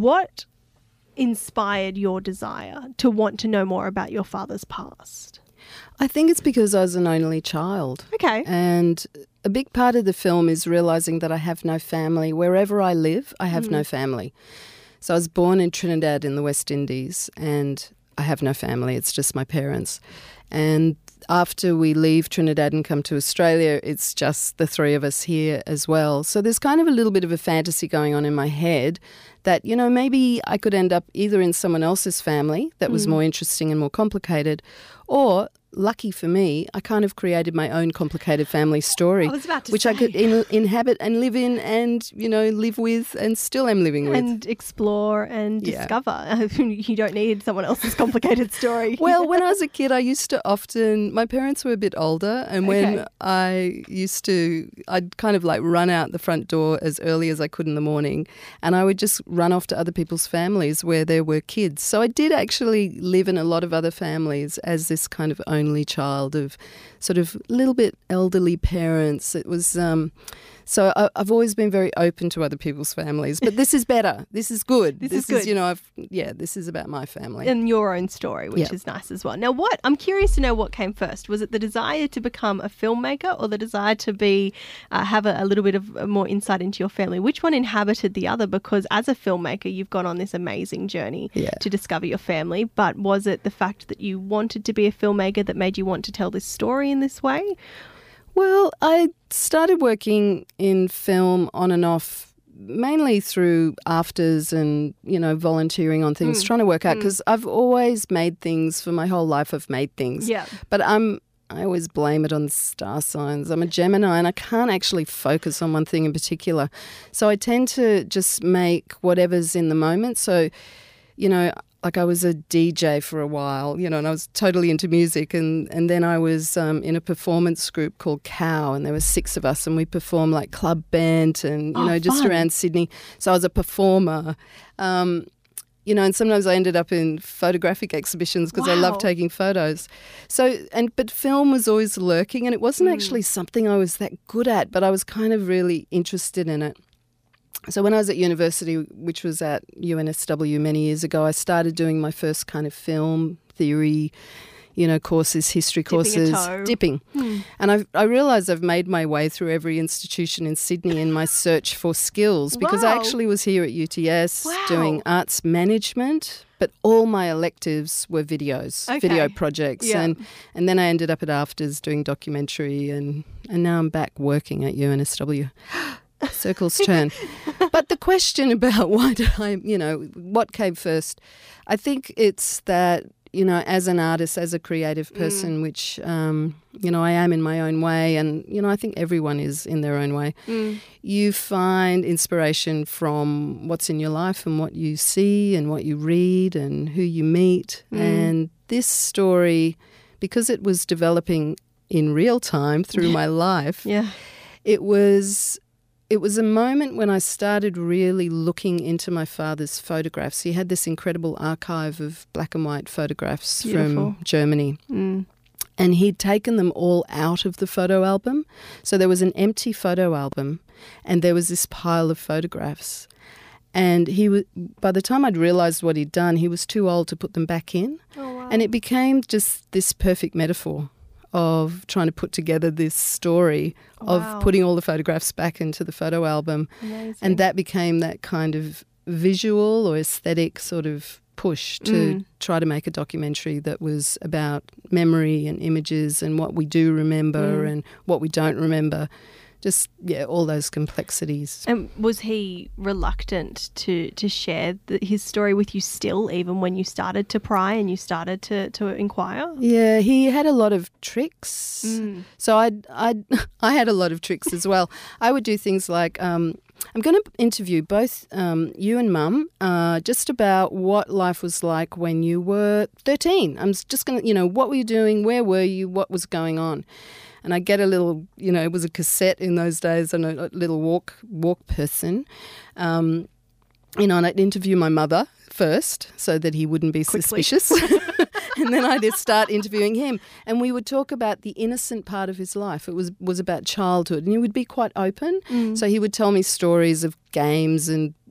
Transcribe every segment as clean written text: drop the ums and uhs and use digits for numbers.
What inspired your desire to want to know more about your father's past? I think it's because I was an only child. Okay. And a big part of the film is realising that I have no family. Wherever I live, I have no family. So I was born in Trinidad in the West Indies, and I have no family. It's just my parents. And after we leave Trinidad and come to Australia, it's just the three of us here as well. So there's kind of a little bit of a fantasy going on in my head that, you know, maybe I could end up either in someone else's family that was more interesting and more complicated, or lucky for me, I kind of created my own complicated family story, which I could inhabit and live in and, you know, live with and still am living with. And explore and discover. You don't need someone else's complicated story. Well, when I was a kid, I used to often, my parents were a bit older, and when I'd kind of like run out the front door as early as I could in the morning, and I would just run off to other people's families where there were kids. So I did actually live in a lot of other families as this kind of only child of sort of a little bit elderly parents. It was so I've always been very open to other people's families, but this is better. This is good. This is good. You know, this is about my family and your own story, which is nice as well. Now, I'm curious to know what came first. Was it the desire to become a filmmaker, or the desire to be have a little bit of more insight into your family? Which one inhabited the other? Because as a filmmaker, you've gone on this amazing journey to discover your family. But was it the fact that you wanted to be a filmmaker that made you want to tell this story in this way? Well, I started working in film on and off, mainly through afters and, you know, volunteering on things, trying to work out, because I've always made things for my whole life. I've made things. Yeah. But I always blame it on star signs. I'm a Gemini and I can't actually focus on one thing in particular. So I tend to just make whatever's in the moment. So, you know, like I was a DJ for a while, you know, and I was totally into music. And then I was in a performance group called Cow, and there were 6 of us, and we performed like club band and, you know, just around Sydney. So I was a performer. You know, and sometimes I ended up in photographic exhibitions because I love taking photos. So, but film was always lurking, and it wasn't actually something I was that good at, but I was kind of really interested in it. So when I was at university, which was at UNSW many years ago, I started doing my first kind of film theory, you know, courses, history courses, dipping. And I realised I've made my way through every institution in Sydney in my search for skills, because I actually was here at UTS doing arts management, but all my electives were videos, video projects. Yeah. And then I ended up at Afters doing documentary, and now I'm back working at UNSW. Circles turn. But the question about why did I, you know, what came first, I think it's that, you know, as an artist, as a creative person, which, you know, I am in my own way, and, you know, I think everyone is in their own way. You find inspiration from what's in your life and what you see and what you read and who you meet. And this story, because it was developing in real time through my life, it was a moment when I started really looking into my father's photographs. He had this incredible archive of black and white photographs from Germany. And he'd taken them all out of the photo album. So there was an empty photo album, and there was this pile of photographs. And by the time I'd realised what he'd done, he was too old to put them back in. Oh, wow. And it became just this perfect metaphor of trying to put together this story of putting all the photographs back into the photo album. Amazing. And that became that kind of visual or aesthetic sort of push to try to make a documentary that was about memory and images and what we do remember and what we don't remember. Just, all those complexities. And was he reluctant to share his story with you still, even when you started to pry and you started to inquire? Yeah, he had a lot of tricks. So I had a lot of tricks as well. I would do things like, I'm going to interview both you and Mum just about what life was like when you were 13. I'm just going to, what were you doing? Where were you? What was going on? And I get a little, it was a cassette in those days and a little walk person, and I'd interview my mother first so that he wouldn't be suspicious. And then I'd start interviewing him. And we would talk about the innocent part of his life. It was about childhood. And he would be quite open. So he would tell me stories of games and,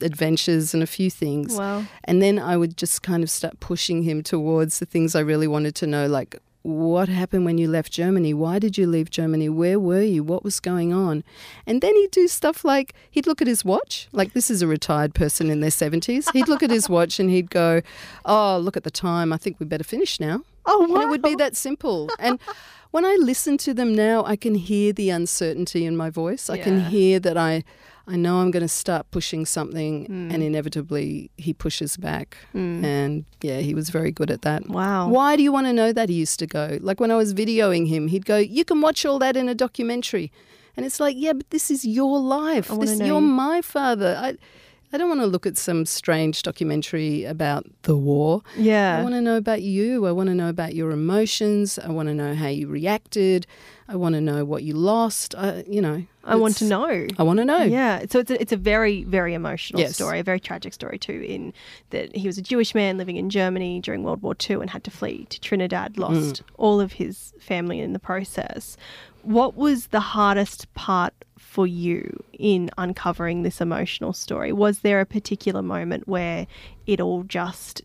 adventures and a few things. Wow. And then I would just kind of start pushing him towards the things I really wanted to know, like what happened when you left Germany? Why did you leave Germany? Where were you? What was going on? And then he'd do stuff like he'd look at his watch. Like, this is a retired person in their 70s. He'd look at his watch and he'd go, oh, look at the time. I think we better finish now. Oh, wow. And it would be that simple. And when I listen to them now, I can hear the uncertainty in my voice. I can hear that I know I'm going to start pushing something and inevitably he pushes back. And, yeah, he was very good at that. Wow. Why do you want to know that? He used to go. Like, when I was videoing him, he'd go, you can watch all that in a documentary. And it's like, yeah, but this is your life. You're my father. I don't want to look at some strange documentary about the war. Yeah. I want to know about you. I want to know about your emotions. I want to know how you reacted. I want to know what you lost. I want to know. I want to know. Yeah. So it's a very, very emotional story, a very tragic story too, in that he was a Jewish man living in Germany during World War II and had to flee to Trinidad, lost all of his family in the process. What was the hardest part for you in uncovering this emotional story? Was there a particular moment where it all just,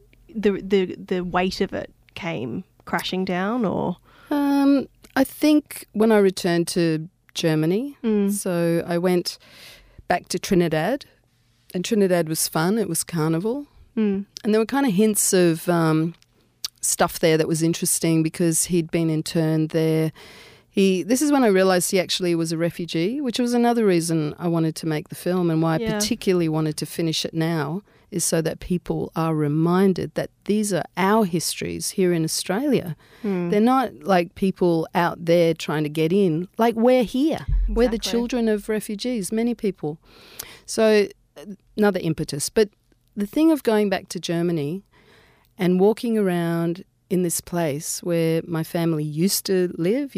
the weight of it came crashing down, or? I think when I returned to Germany, so I went back to Trinidad, and Trinidad was fun. It was carnival. And there were kind of hints of stuff there that was interesting because he'd been interned there. This is when I realised he actually was a refugee, which was another reason I wanted to make the film, and why I particularly wanted to finish it now, is so that people are reminded that these are our histories here in Australia. They're not like people out there trying to get in. Like, we're here. Exactly. We're the children of refugees, many people. So another impetus. But the thing of going back to Germany and walking around in this place where my family used to live,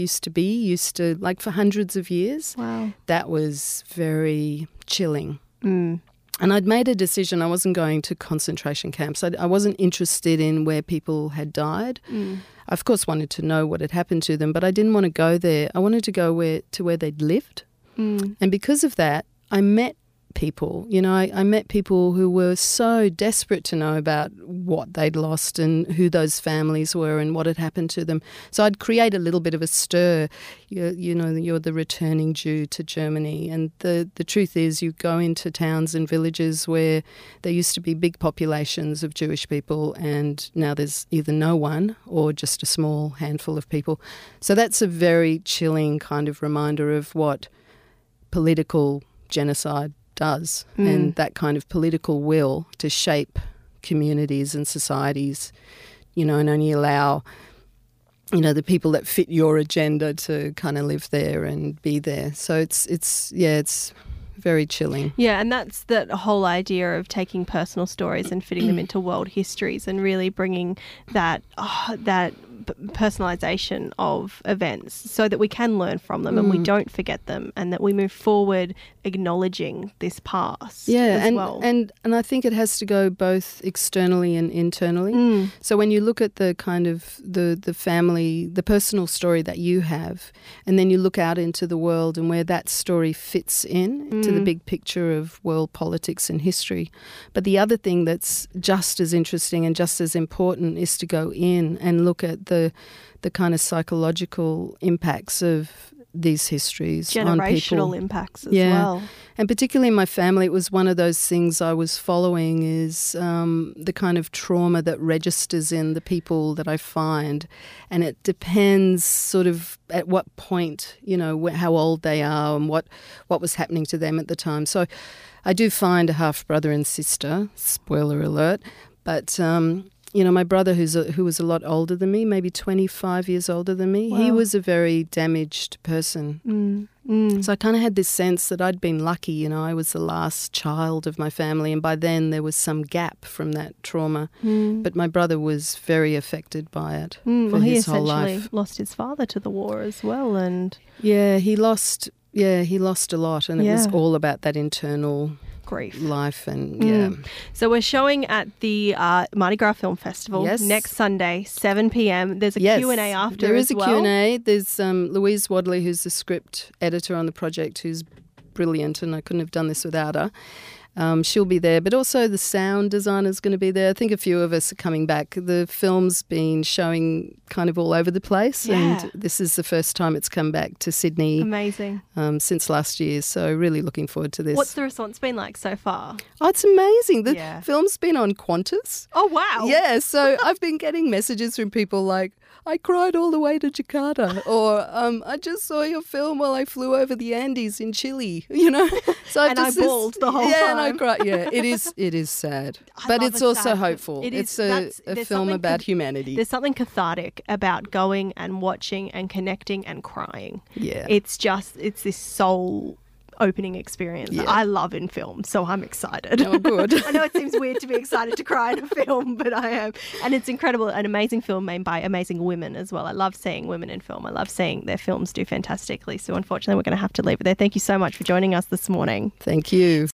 like for hundreds of years. Wow. That was very chilling. And I'd made a decision. I wasn't going to concentration camps. I wasn't interested in where people had died. I, of course, wanted to know what had happened to them, but I didn't want to go there. I wanted to go where they'd lived. And because of that, I met people. I met people who were so desperate to know about what they'd lost and who those families were and what had happened to them. So I'd create a little bit of a stir. You're the returning Jew to Germany, and the truth is, you go into towns and villages where there used to be big populations of Jewish people, and now there's either no one or just a small handful of people. So that's a very chilling kind of reminder of what political genocide does, and that kind of political will to shape communities and societies, and only allow, the people that fit your agenda to kind of live there and be there. So it's very chilling. Yeah, and that's the whole idea of taking personal stories and fitting them into world histories and really bringing that personalisation of events so that we can learn from them and we don't forget them, and that we move forward acknowledging this past as well. And I think it has to go both externally and internally. So when you look at the kind of the family, the personal story that you have, and then you look out into the world and where that story fits in to the big picture of world politics and history. But the other thing that's just as interesting and just as important is to go in and look at the kind of psychological impacts of these histories on people. Generational impacts as well. And particularly in my family, it was one of those things I was following, is the kind of trauma that registers in the people that I find. And it depends sort of at what point, how old they are and what was happening to them at the time. So I do find a half-brother and sister, spoiler alert, but my brother, who was a lot older than me, maybe 25 years older than me, he was a very damaged person. So I kind of had this sense that I'd been lucky, I was the last child of my family, and by then there was some gap from that trauma. But my brother was very affected by it for his whole life. He essentially lost his father to the war as well. And he lost a lot, and it was all about that internal grief life. And so we're showing at the Mardi Gras Film Festival next Sunday, 7 p.m. There's a Q&A after there as is well. a Q&A. There's Louise Wadley, who's the script editor on the project, who's brilliant, and I couldn't have done this without her. She'll be there, but also the sound designer's going to be there. I think a few of us are coming back. The film's been showing kind of all over the place, and this is the first time it's come back to Sydney. Amazing. Since last year, so really looking forward to this. What's the response been like so far? Oh, it's amazing. The film's been on Qantas. Oh, wow. Yeah, so I've been getting messages from people like, I cried all the way to Jakarta, or I just saw your film while I flew over the Andes in Chile, you know. So and I bawled the whole time. Yeah, and I cried. Yeah, it is sad, but it's also hopeful. It's a film about humanity. There's something cathartic about going and watching and connecting and crying. Yeah, it's this soul opening experience that I love in film, so I'm excited. Oh, good. I know it seems weird to be excited to cry in a film, but I am. And it's incredible, an amazing film made by amazing women as well. I love seeing women in film. I love seeing their films do fantastically. So unfortunately, we're going to have to leave it there. Thank you so much for joining us this morning. Thank you.